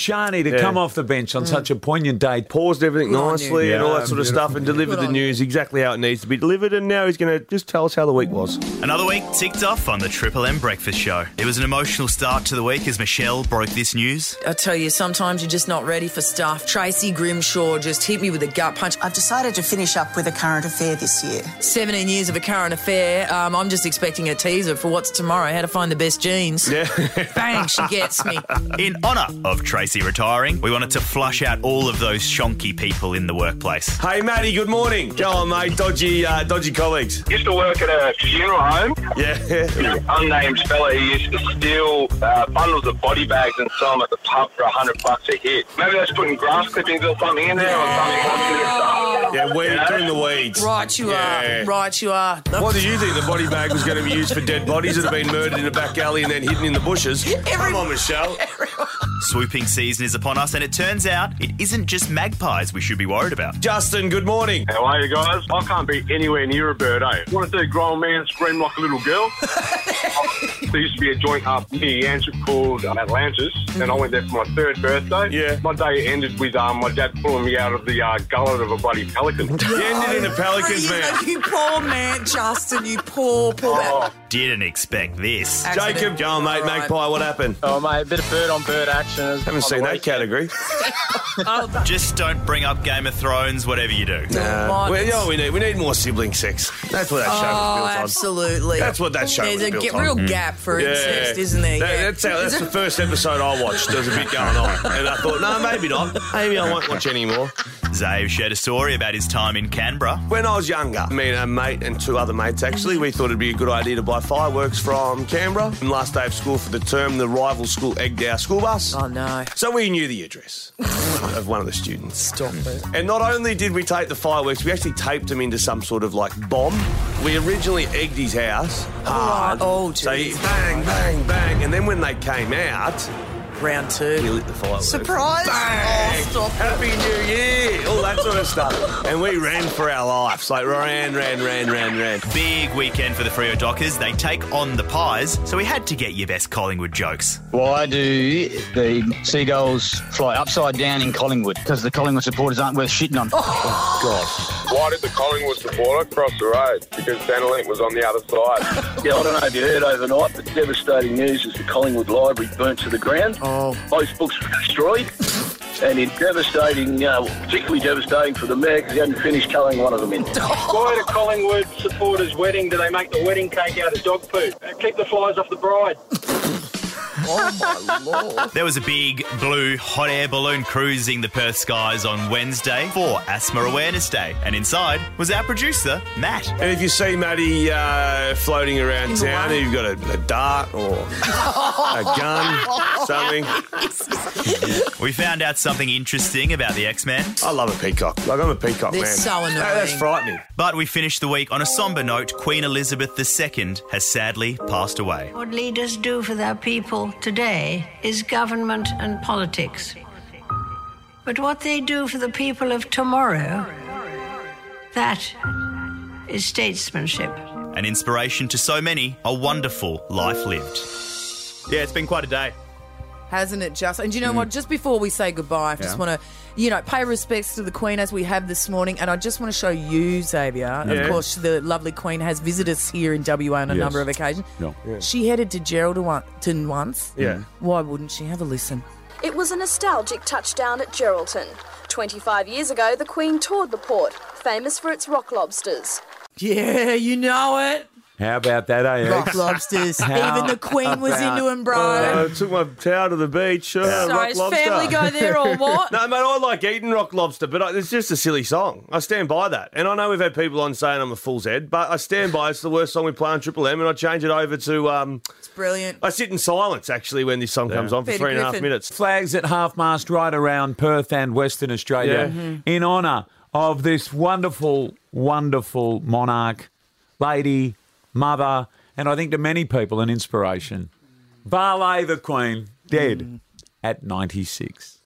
Shani to come off the bench on such a poignant day. Paused everything nicely and all that sort of stuff and delivered the news exactly how it needs to be delivered, and now he's going to just tell us how the week was. Another week ticked off on the Triple M Breakfast Show. It was an emotional start to the week as Michelle broke this news. I tell you, sometimes you're just not ready for stuff. Tracy Grimshaw just hit me with a gut punch. I've decided to finish up with a current affair this year. 17 years of a current affair. I'm just expecting a teaser for what's tomorrow, how to find the best jeans. Yeah. Bang, she gets me. In honour of Tracy retiring, we wanted to flush out all of those shonky people in the workplace. Hey, Matty, good morning. Go on, mate. Dodgy colleagues. Used to work at a funeral home. Yeah. Unnamed fella, he used to steal bundles of body bags and sell them at the pub for $100 a hit. Maybe they was putting grass clippings or something in there or something. Yeah, doing the weeds. Right you are. Right you are. What did you think the body bag was going to be used for? Dead bodies that have been murdered in a back alley and then hidden in the bushes? Come on, Michelle. Swooping season is upon us, and it turns out it isn't just magpies we should be worried about. Justin, good morning. How are you guys? I can't be anywhere near a bird, eh? Want to see a grown man scream like a little girl? There used to be a joint up near Yanswick called Atlantis, and I went there for my 3rd birthday. Yeah. My day ended with my dad pulling me out of the gullet of a bloody pelican. You ended in a Pelicans, man. You poor man, Justin, you poor man. Didn't expect this. Jacob, go on, mate. Magpie, what happened? Oh, mate, a bit of bird-on-bird action. Haven't seen that category. Just don't bring up Game of Thrones, whatever you do. Well, you know what we need? We need more sibling sex. That's what that show was built on. Absolutely. That's what that show was built on. There's a real gap for incest, isn't there? That's the first episode I watched. There was a bit going on. And I thought, no, maybe not. Maybe I won't watch any more. Zave shared a story about his time in Canberra. When I was younger, me and a mate and 2 other mates, actually, we thought it'd be a good idea to buy fireworks from Canberra. And last day of school for the term, the rival school egged our school bus. Oh, no. So we knew the address of one of the students. Stop it. And not only did we take the fireworks, we actually taped them into some sort of, bomb. We originally egged his house hard. Oh, So he geez. bang, bang, bang. And then when they came out, Round 2. he lit the fireworks. Surprise! Bang! Oh, stop it. Happy New Year! All that sort of stuff. And we ran for our lives. Ran. Big weekend for the Freo Dockers. They take on the Pies, so we had to get your best Collingwood jokes. Why do the seagulls fly upside down in Collingwood? Because the Collingwood supporters aren't worth shitting on. Oh, God. Why did the Collingwood supporter cross the road? Because Centrelink was on the other side. Yeah, I don't know if you heard overnight, but devastating news is the Collingwood Library burnt to the ground. Oh. Most books were destroyed. And it's devastating, particularly devastating for the mayor because he hadn't finished colouring one of them in. Why at a Collingwood supporter's wedding do they make the wedding cake out of dog poop? Keep the flies off the bride. Oh, my Lord. There was a big blue hot air balloon cruising the Perth skies on Wednesday for Asthma Awareness Day. And inside was our producer, Matt. And if you see Matty floating around town, you've got a dart or a gun, something. We found out something interesting about the X-Men. I love a peacock. I'm a peacock They're man. so annoying. That's frightening. But we finished the week on a sombre note. Queen Elizabeth II has sadly passed away. What leaders do for their people today is government and politics. But what they do for the people of tomorrow, that is statesmanship. An inspiration to so many, a wonderful life lived. Yeah, it's been quite a day. Hasn't it just? And do you know what? Just before we say goodbye, I just want to, pay respects to the Queen as we have this morning. And I just want to show you, Xavier. Of course, the lovely Queen has visited us here in WA on a number of occasions. She headed to Geraldton once. Yeah. Why wouldn't she? Have a listen. It was a nostalgic touchdown at Geraldton. 25 years ago, the Queen toured the port, famous for its rock lobsters. Yeah, you know it. How about that, eh? Rock lobsters. Even the Queen was into them, bro. I took my towel to the beach. So rock his lobster. family go there or what? No, mate, I like eating rock lobster, but it's just a silly song. I stand by that. And I know we've had people on saying I'm a fool's head, but I stand by it's the worst song we play on Triple M, and I change it over to... It's brilliant. I sit in silence, actually, when this song comes on for Peter 3.5 Griffin. minutes. Flags at half-mast right around Perth and Western Australia in honour of this wonderful, wonderful monarch, lady, mother, and I think to many people an inspiration. Vale the Queen, dead at 96.